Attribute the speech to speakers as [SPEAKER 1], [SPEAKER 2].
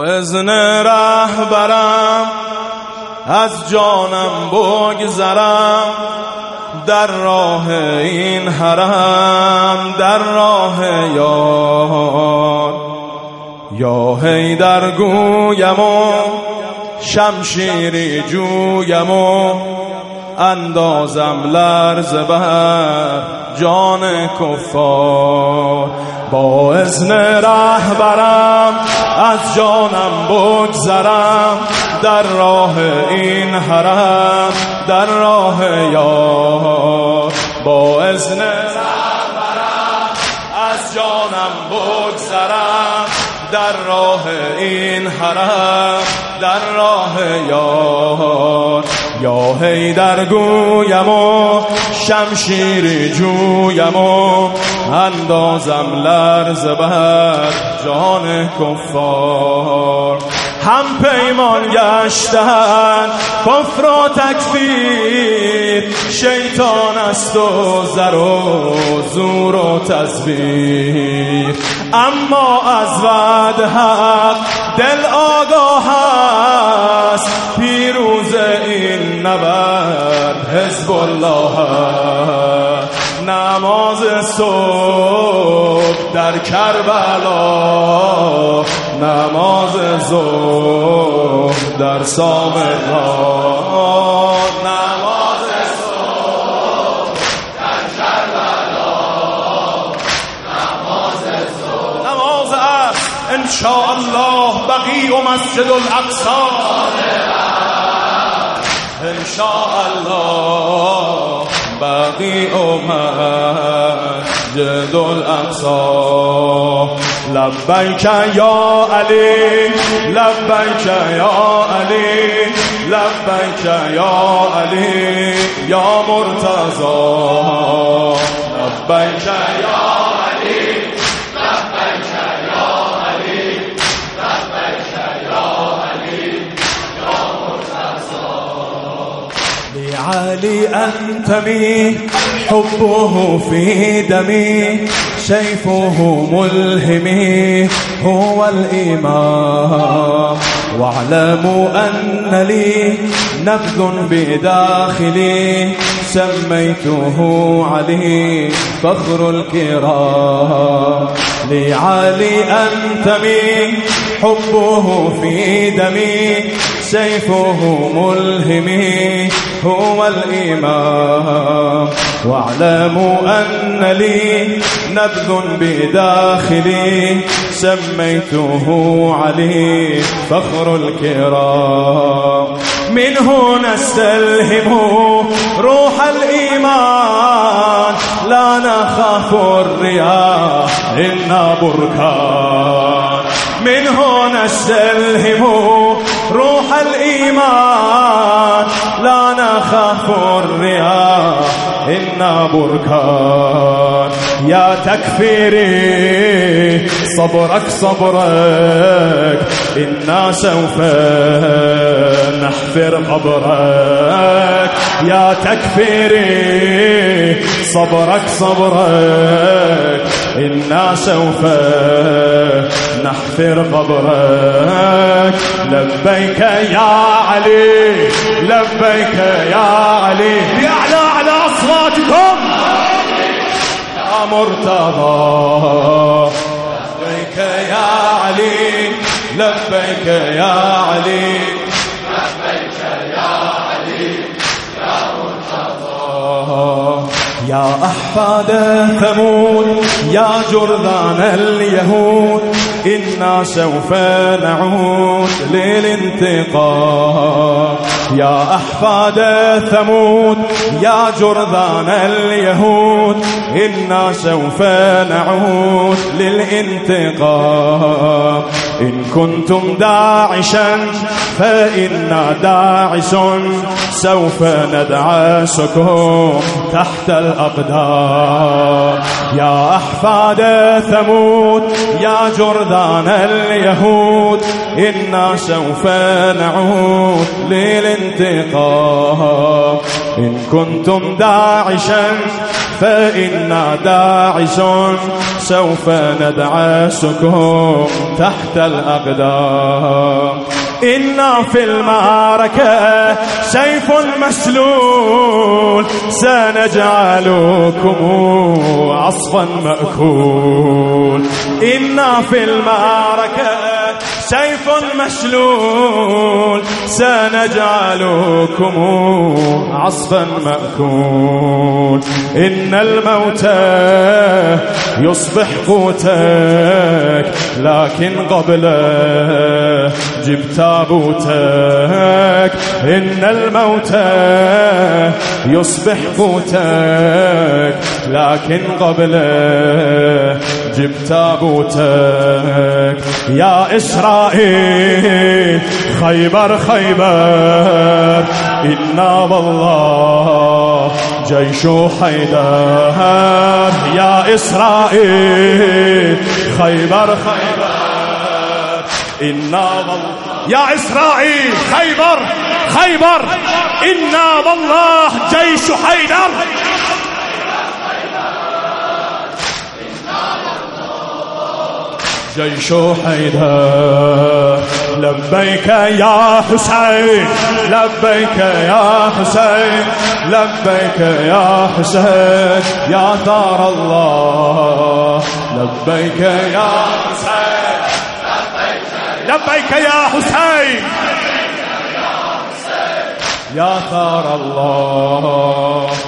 [SPEAKER 1] اذن رهبرم از جانم بگذرم، در راه این حرم، در راه یار. یا حیدر گویم و شمشیری جویم و اندازم لرزه بر جان کفار. با اذن رهبرم از جانم بگذرم، در راه این حرم، در راه یار. با اذن رهبرم از جانم بگذرم، در راه این حرم، در راه یار. یا حیدر گویم و شمشیری جویم و اندازم لرزه بر جان کفار. هم پیمان گشتن کفر و تکفیر، شیطان است و زر و زور و تزویر. اما از وعد حق دل آگاه است، پیروز این نبرد حزب الله است. نماز صبح در کربلا، نماز ظهر در سامرا، نماز صبح در کربلا، نماز ظهر، نماز عصر انشاءالله بقیع و مسجد الاقصی، انشاءالله بقیع و مسجد الاقصی. لبیک یا علی، لبیک یا علی، لبیک یا علی یا مرتضی. لبیک یا علی، لبیک یا علی، لبیک یا علی یا مرتضی. لعلی انتمی حبه في دمي، سيفه ملهمي هو الإمام. واعلموا أن لي نبذ بداخلي، سميته علي فخر الكرام. لعلي أنتمي حبه في دمي، سيفه ملهمي هو الإمام. واعلموا أن لي نبذ بداخلي، سميته علي فخر الكرام. منه نستلهم روح الإيمان، لا نخاف الرياح إنا بركان. منه نستلهم روح الإيمان، لا نخاف الرياح إنا بركان. يا تكفيري صبرك صبرك، إنا سوف نحفر قبرك. يا تكفيري صبرك صبرك، إنا سوف نحفر قبرك. لبيك يا علي، لبيك يا علي، بأعلى على أصواتكم يا مرتضى. لبيك يا علي، لبيك يا علي، لبيك يا علي يا مرتضى. يا أحفاد ثمود، يا جرذان اليهود، إنا سوف نعود للانتقام. يا أحفاد ثمود، يا جرذان اليهود، إنا سوف نعود للانتقام. إن كنتم داعشا فإنا داعش، سوف ندعسكم تحت الأقدام. يا أحفاد ثمود يا جرذان اليهود إنا سوف نعود للانتقام. إن كنتم داعشا فإنا داعش سوف ندعسكم تحت الأقدام. إنا في المعركة سيف مسلول سنجعلكم عصفا مأكول. إنا في المعركة سيف مسلول سنجعلكم عصفا مأكول. إن الموت يصبح قوتك لكن قبله جب تابوتك. إن الموت يصبح قوتك لكن قبله جب تابوتك. يا إسرائيل خيبر خيبر إنا والله جيش حيدر. يا إسرائيل خيبر خيبر إنا والله. يا إسرائيل خيبر خيبر إنا والله جيش حيدر. جيش حيدر. لبيك يا حسين لبيك يا حسين لبيك يا حسين يا ثار الله. لبيك يا حسين لبيك يا حسين يا ثار الله.